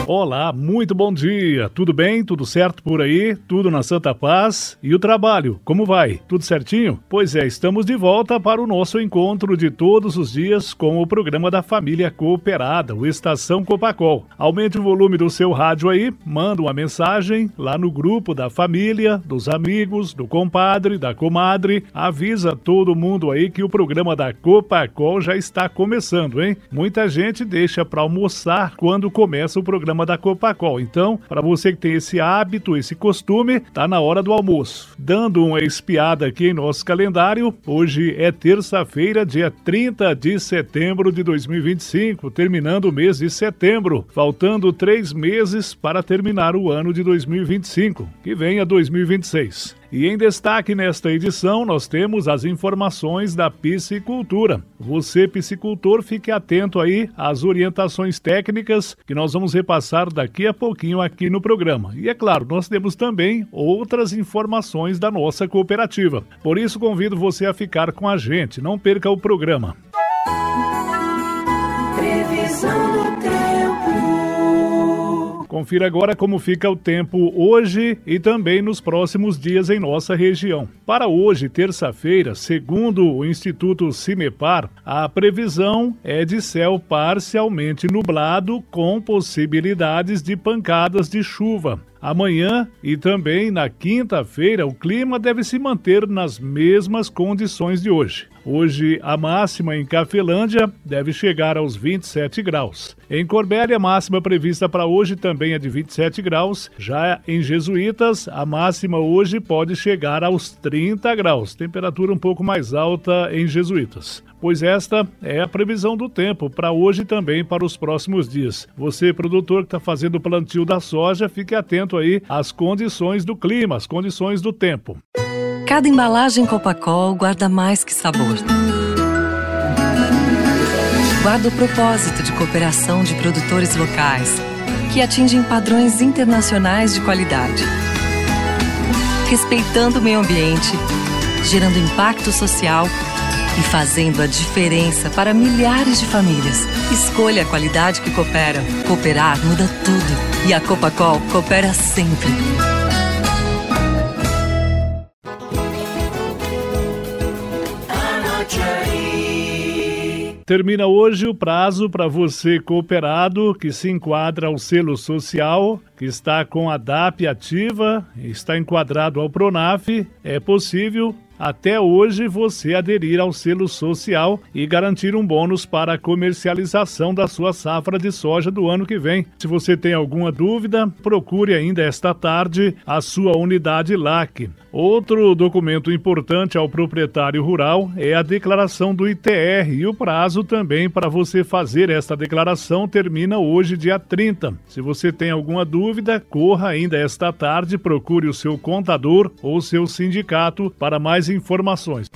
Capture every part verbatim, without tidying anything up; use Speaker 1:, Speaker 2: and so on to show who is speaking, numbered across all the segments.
Speaker 1: Olá, muito bom dia. Tudo bem? Tudo certo por aí? Tudo na Santa Paz? E o trabalho? Como vai? Tudo certinho? Pois é, estamos de volta para o nosso encontro de todos os dias com o programa da Família Cooperada, o Estação Copacol. Aumente o volume do seu rádio aí, manda uma mensagem lá no grupo da família, dos amigos, do compadre, da comadre. Avisa todo mundo aí que o programa da Copacol já está começando, hein? Muita gente deixa para almoçar quando começa o programa da Copacol. Então, para você que tem esse hábito, esse costume, tá na hora do almoço. Dando uma espiada aqui em nosso calendário, hoje é terça-feira, dia trinta de setembro de dois mil e vinte e cinco, terminando o mês de setembro, faltando três meses para terminar o ano de dois mil e vinte e cinco, que vem a dois mil e vinte e seis. E em destaque nesta edição, nós temos as informações da piscicultura. Você, piscicultor, fique atento aí às orientações técnicas que nós vamos repassar daqui a pouquinho aqui no programa. E é claro, nós temos também outras informações da nossa cooperativa. Por isso, convido você a ficar com a gente. Não perca o programa. Previsão do tempo. Confira agora como fica o tempo hoje e também nos próximos dias em nossa região. Para hoje, terça-feira, segundo o Instituto CIMEPAR, a previsão é de céu parcialmente nublado com possibilidades de pancadas de chuva. Amanhã e também na quinta-feira, o clima deve se manter nas mesmas condições de hoje. Hoje, a máxima em Cafelândia deve chegar aos vinte e sete graus. Em Corbélia, a máxima prevista para hoje também é de vinte e sete graus. Já em Jesuítas, a máxima hoje pode chegar aos trinta graus. Temperatura um pouco mais alta em Jesuítas. Pois esta é a previsão do tempo para hoje e também para os próximos dias. Você, produtor que está fazendo o plantio da soja, fique atento aí às condições do clima, às condições do tempo.
Speaker 2: Cada embalagem Copacol guarda mais que sabor. Guarda o propósito de cooperação de produtores locais, que atingem padrões internacionais de qualidade. Respeitando o meio ambiente, gerando impacto social e fazendo a diferença para milhares de famílias. Escolha a qualidade que coopera. Cooperar muda tudo. E a Copacol coopera sempre.
Speaker 1: Termina hoje o prazo para você cooperado que se enquadra ao selo social, que está com a D A P ativa, está enquadrado ao Pronaf. É possível até hoje você aderir ao selo social e garantir um bônus para a comercialização da sua safra de soja do ano que vem. Se você tem alguma dúvida, procure ainda esta tarde a sua unidade L A C. Outro documento importante ao proprietário rural é a declaração do I T R e o prazo também para você fazer esta declaração termina hoje, dia trinta. Se você tem alguma dúvida, corra ainda esta tarde, procure o seu contador ou seu sindicato para mais informações.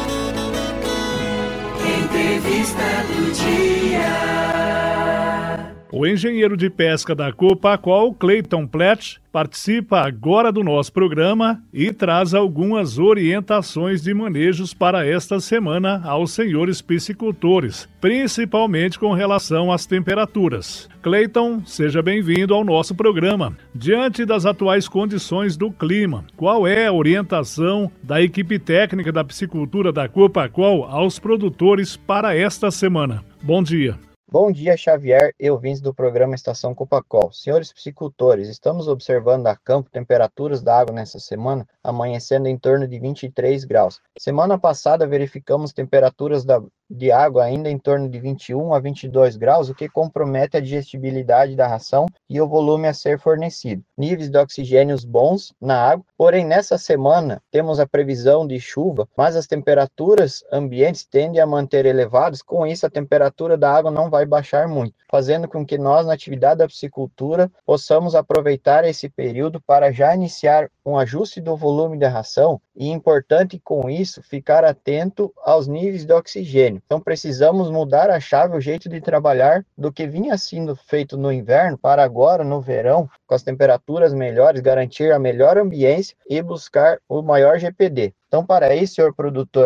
Speaker 1: Entrevista do dia. O engenheiro de pesca da Copacol, Cleiton Platt, participa agora do nosso programa e traz algumas orientações de manejos para esta semana aos senhores piscicultores, principalmente com relação às temperaturas. Cleiton, seja bem-vindo ao nosso programa. Diante das atuais condições do clima, qual é a orientação da equipe técnica da piscicultura da Copacol aos produtores para esta semana? Bom dia.
Speaker 3: Bom dia, Xavier e ouvintes do programa Estação Copacol. Senhores piscicultores, estamos observando a campo temperaturas da água nessa semana, amanhecendo em torno de vinte e três graus. Semana passada verificamos temperaturas da, de água ainda em torno de vinte e um a vinte e dois graus, o que compromete a digestibilidade da ração e o volume a ser fornecido. Níveis de oxigênios bons na água, porém nessa semana temos a previsão de chuva, mas as temperaturas ambientes tendem a manter elevadas, com isso a temperatura da água não vai vai baixar muito, fazendo com que nós, na atividade da piscicultura, possamos aproveitar esse período para já iniciar um ajuste do volume da ração e, importante com isso, ficar atento aos níveis de oxigênio. Então, precisamos mudar a chave, o jeito de trabalhar do que vinha sendo feito no inverno para agora, no verão, com as temperaturas melhores, garantir a melhor ambiência e buscar o maior G P D. Então, para isso, senhor produtor, é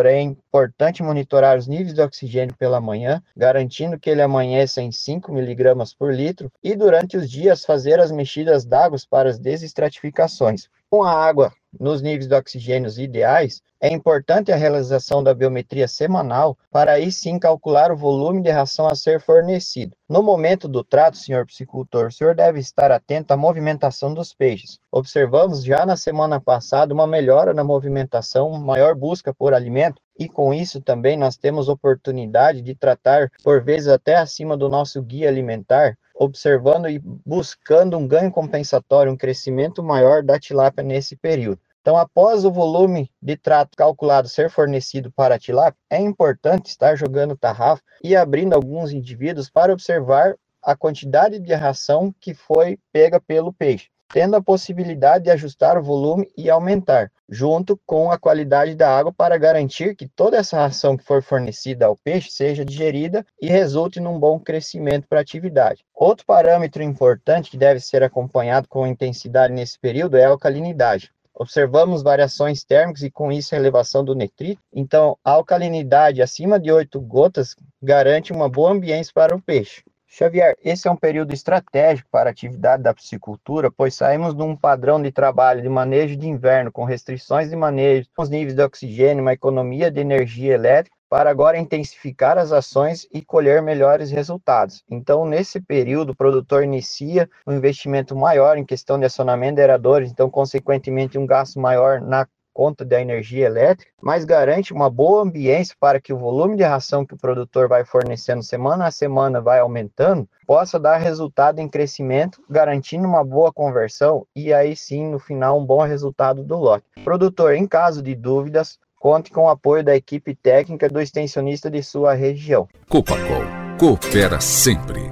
Speaker 3: importante monitorar os níveis de oxigênio pela manhã, garantindo que ele amanheça em cinco miligramas por litro e durante os dias fazer as mexidas d'água para as desestratificações. Com a água nos níveis de oxigênio ideais, é importante a realização da biometria semanal para aí sim calcular o volume de ração a ser fornecido. No momento do trato, senhor piscicultor, o senhor deve estar atento à movimentação dos peixes. Observamos já na semana passada uma melhora na movimentação, maior busca por alimento, e com isso também nós temos oportunidade de tratar, por vezes até acima do nosso guia alimentar, observando e buscando um ganho compensatório, um crescimento maior da tilápia nesse período. Então, após o volume de trato calculado ser fornecido para a tilápia, é importante estar jogando tarrafa e abrindo alguns indivíduos para observar a quantidade de ração que foi pega pelo peixe, tendo a possibilidade de ajustar o volume e aumentar, junto com a qualidade da água para garantir que toda essa ração que for fornecida ao peixe seja digerida e resulte num bom crescimento para a atividade. Outro parâmetro importante que deve ser acompanhado com intensidade nesse período é a alcalinidade. Observamos variações térmicas e com isso a elevação do nitrito, então a alcalinidade acima de oito gotas garante uma boa ambiência para o peixe. Xavier, esse é um período estratégico para a atividade da piscicultura, pois saímos de um padrão de trabalho de manejo de inverno com restrições de manejo, com os níveis de oxigênio, uma economia de energia elétrica, para agora intensificar as ações e colher melhores resultados. Então, nesse período, o produtor inicia um investimento maior em questão de acionamento de aeradores, então, consequentemente, um gasto maior na conta da energia elétrica, mas garante uma boa ambiência para que o volume de ração que o produtor vai fornecendo semana a semana vai aumentando, possa dar resultado em crescimento, garantindo uma boa conversão e aí sim, no final, um bom resultado do lote. Produtor, em caso de dúvidas, conte com o apoio da equipe técnica do extensionista de sua região.
Speaker 4: Copacol, coopera sempre.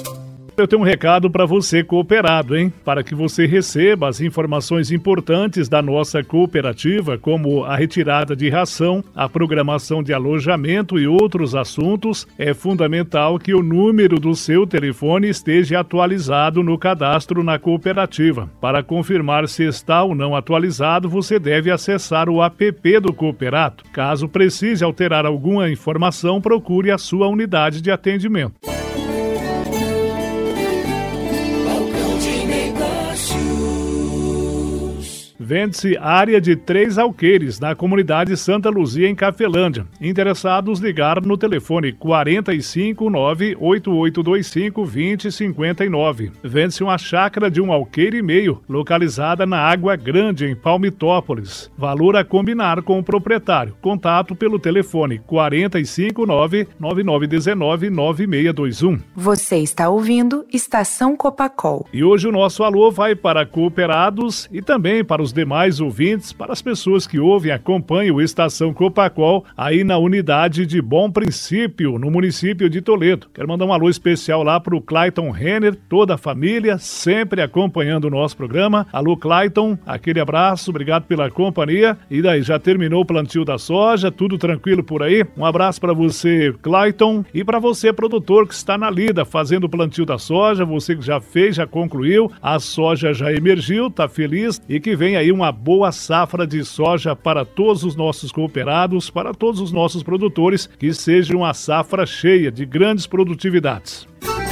Speaker 1: Eu tenho um recado para você cooperado, hein? Para que você receba as informações importantes da nossa cooperativa, como a retirada de ração, a programação de alojamento e outros assuntos, é fundamental que o número do seu telefone esteja atualizado no cadastro na cooperativa. Para confirmar se está ou não atualizado, você deve acessar o app do Cooperato. Caso precise alterar alguma informação, procure a sua unidade de atendimento. Vende-se área de três alqueires na comunidade Santa Luzia, em Cafelândia. Interessados, ligar no telefone quarenta e cinco, nove oito oito dois cinco, dois zero cinco nove. Vende-se uma chácara de um alqueire e meio, localizada na Água Grande, em Palmitópolis. Valor a combinar com o proprietário. Contato pelo telefone quarenta e cinco, nove nove nove um nove, nove seis dois um.
Speaker 5: Você está ouvindo Estação Copacol.
Speaker 1: E hoje o nosso alô vai para cooperados e também para os demais ouvintes, para as pessoas que ouvem e acompanham o Estação Copacol aí na unidade de Bom Princípio, no município de Toledo. Quero mandar um alô especial lá para o Clayton Renner, toda a família, sempre acompanhando o nosso programa. Alô, Clayton, aquele abraço, obrigado pela companhia. E daí, já terminou o plantio da soja, tudo tranquilo por aí? Um abraço para você, Clayton, e para você, produtor, que está na lida fazendo o plantio da soja, você que já fez, já concluiu, a soja já emergiu, tá feliz, e que vem aí uma boa safra de soja para todos os nossos cooperados, para todos os nossos produtores, que seja uma safra cheia de grandes produtividades.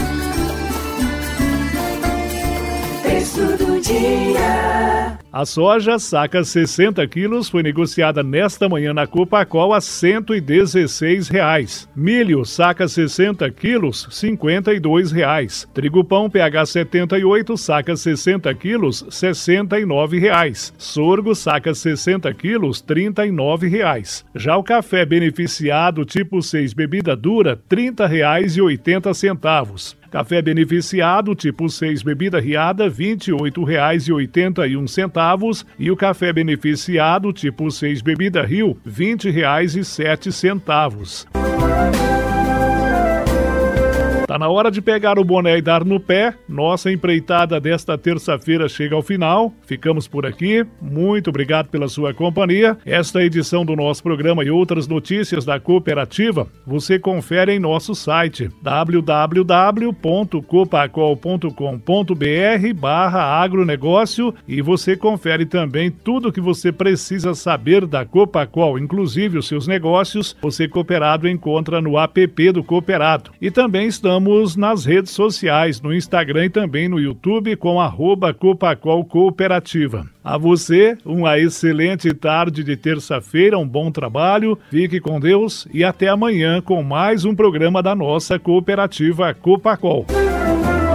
Speaker 6: Preço do dia.
Speaker 1: A soja, saca sessenta quilos, foi negociada nesta manhã na Copacol a cento e dezesseis reais. Milho, saca sessenta quilos, cinquenta e dois reais. Trigo pão P H setenta e oito, saca sessenta quilos, sessenta e nove reais. Sorgo, saca sessenta quilos, trinta e nove reais. Já o café beneficiado tipo seis bebida dura, trinta reais e oitenta centavos. Café beneficiado tipo seis bebida riada, vinte e oito reais e oitenta e um centavos, e o café beneficiado tipo seis bebida Rio, vinte reais e sete centavos. Tá Tá na hora de pegar o boné e dar no pé. Nossa empreitada desta terça-feira chega ao final. Ficamos por aqui. Muito obrigado pela sua companhia. Esta edição do nosso programa e outras notícias da cooperativa você confere em nosso site w w w ponto copacol ponto com ponto b r barra agronegócio e você confere também tudo o que você precisa saber da Copacol, inclusive os seus negócios. Você cooperado encontra no app do Cooperado. E também estamos nas redes sociais, no Instagram e também no YouTube com arroba Copacol Cooperativa. A você, uma excelente tarde de terça-feira, um bom trabalho, fique com Deus e até amanhã com mais um programa da nossa cooperativa Copacol.